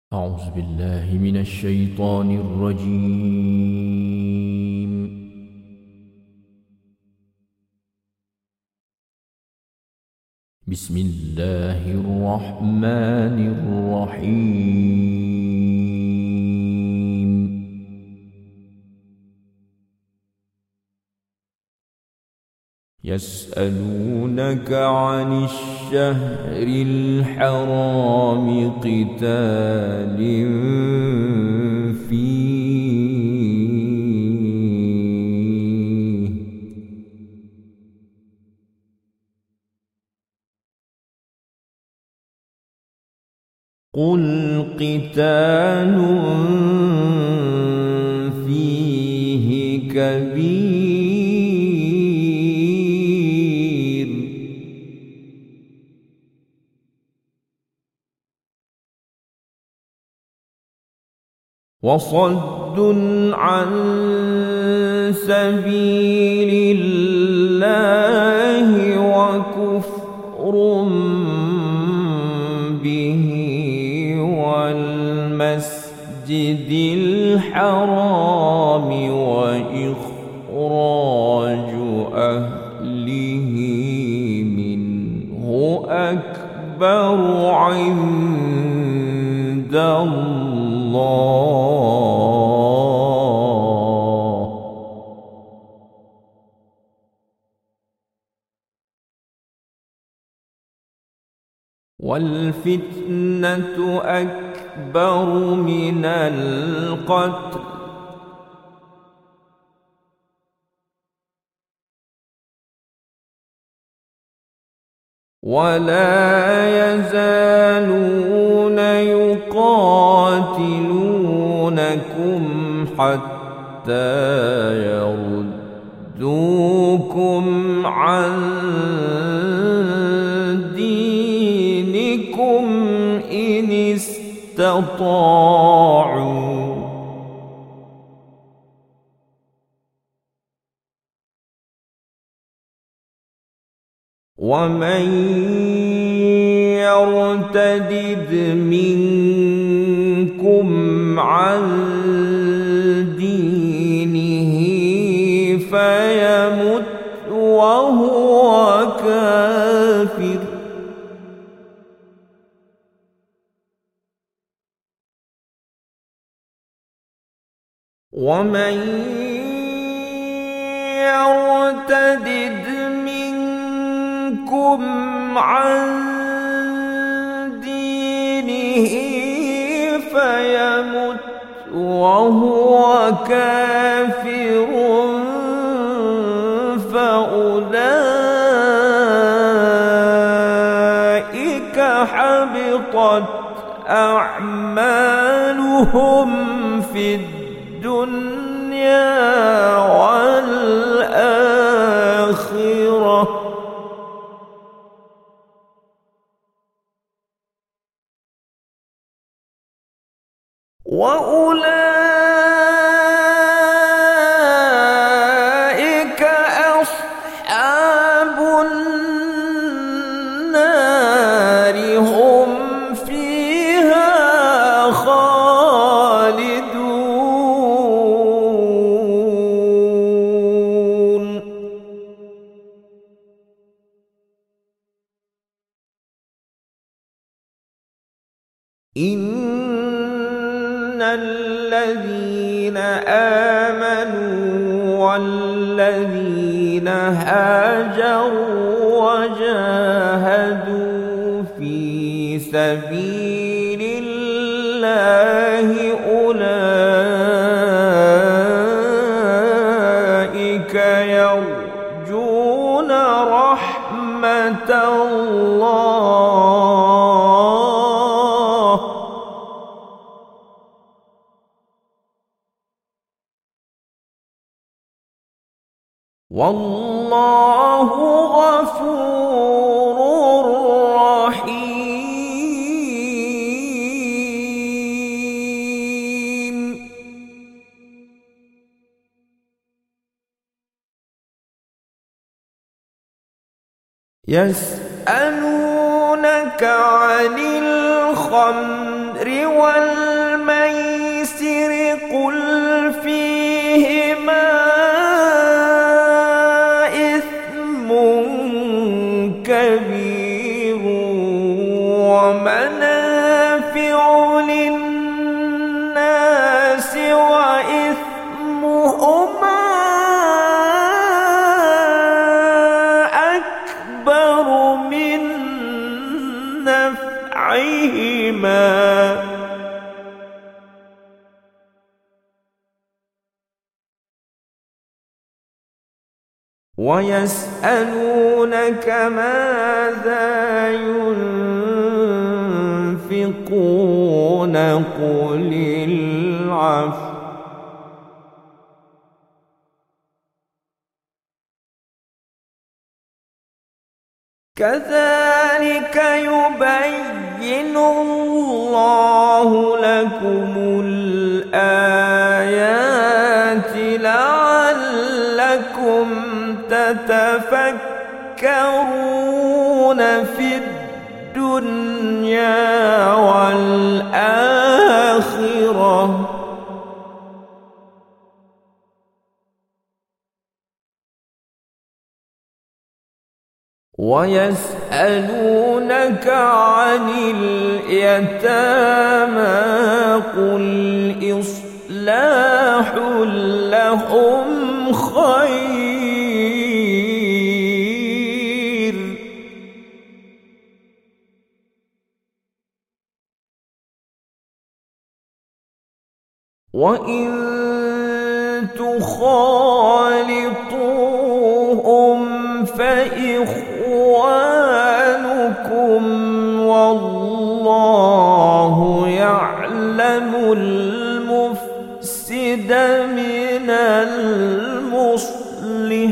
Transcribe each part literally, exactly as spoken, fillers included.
أعوذ بالله من الشيطان الرجيم. بسم الله الرحمن الرحيم. يسألونك عن الشهر الحرام قتال فيه قل قتال فيه كبير وصد عن سبيل الله وكفر به والمسجد الحرام وإخراج أهله منه أكبر عند الله والفتنة أكبر من القتل ولا يزالون يقاتلونكم حتى يردوكم عن دينكم إن استطاعوا ومن يرتد منكم عن دينه فيمت وهو كافر ومن يرتد منكم عن دينه فيمت وهو كافر فأولئك حبطت أعمالهم في الدنيا والآخرة وأولئك أصحاب النار هم فيها خالدون. إن الذين آمنوا والذين هاجروا وجاهدوا في سبيل الله أولئك يرجون رحمة الله والله غفور رحيم. يسألونك عن الخمر والميسر قل فيهما إثم كبير ومنافع للناس وإثمهما أكبر من نفعهما ويسألونك ماذا ينفقون قل العفو كذلك يبين الله لكم الآيات لعلكم تتفكرون في الدنيا والآخرة ويسألونك عن اليتامى قل إصلاح لهم خير وإن تخالطوهم فإخوانكم والله يعلم المفسد من المصلح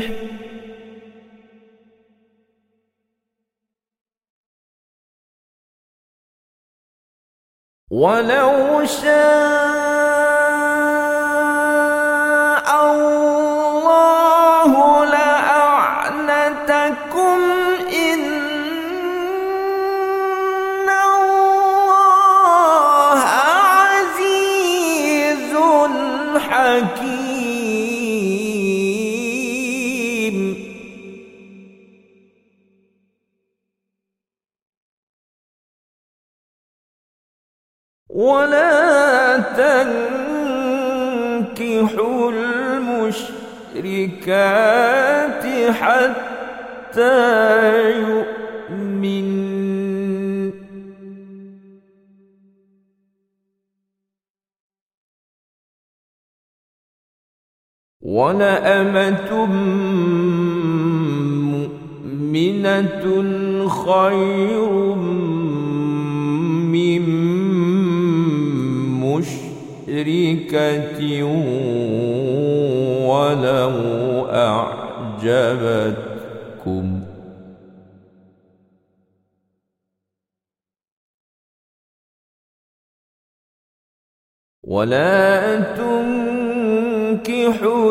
ولو شاء الله لأعنتكم إن الله عزيز حكيم ولا تنكحوا المشركات حتى يؤمن ولأمة مؤمنة خير من مشركة ولو أعجبتكم ولا تنكحوا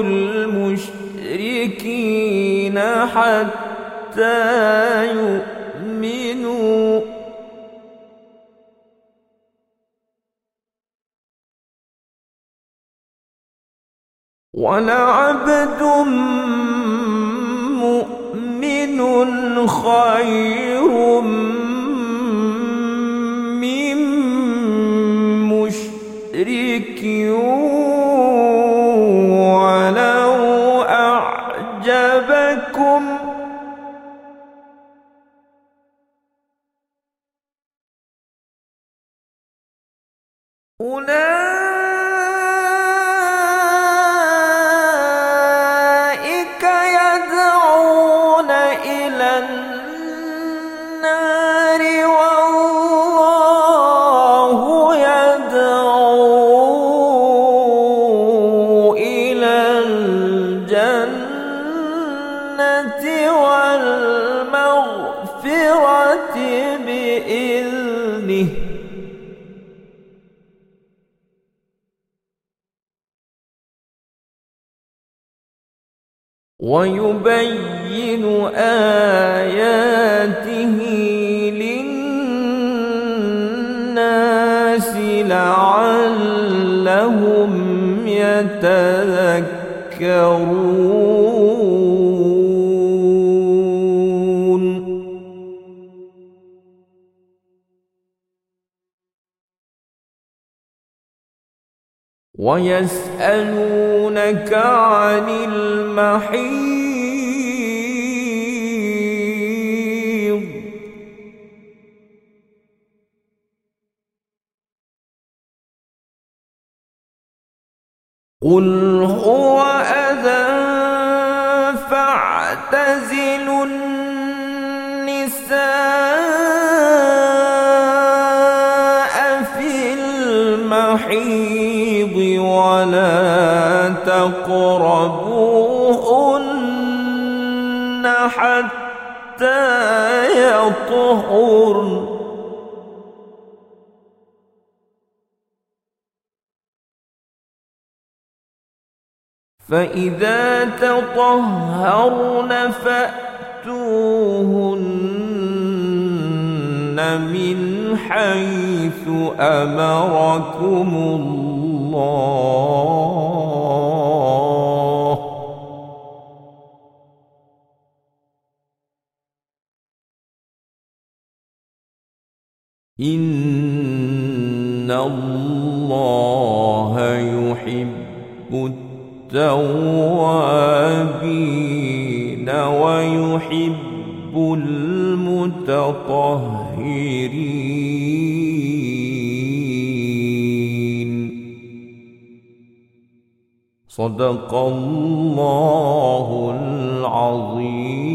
المشركين حتى يؤمنوا ولعبد مؤمن خير من مشرك ولو أعجبكم أولئك يدعون إلى النار والله يدعو إلى الجنة والمغفرة بإذنه ويبين آياته للناس لعلهم يتذكرون. ويسألونك عن المحيض قل هو أذى فاعتزلوا النساء في المحيض ولا تقربوهن حتى يطهرن فإذا تطهرن فأتوهن من حيث أمركم الله إن الله يحب التوابين ويحب المتطهرين. صدق الله العظيم.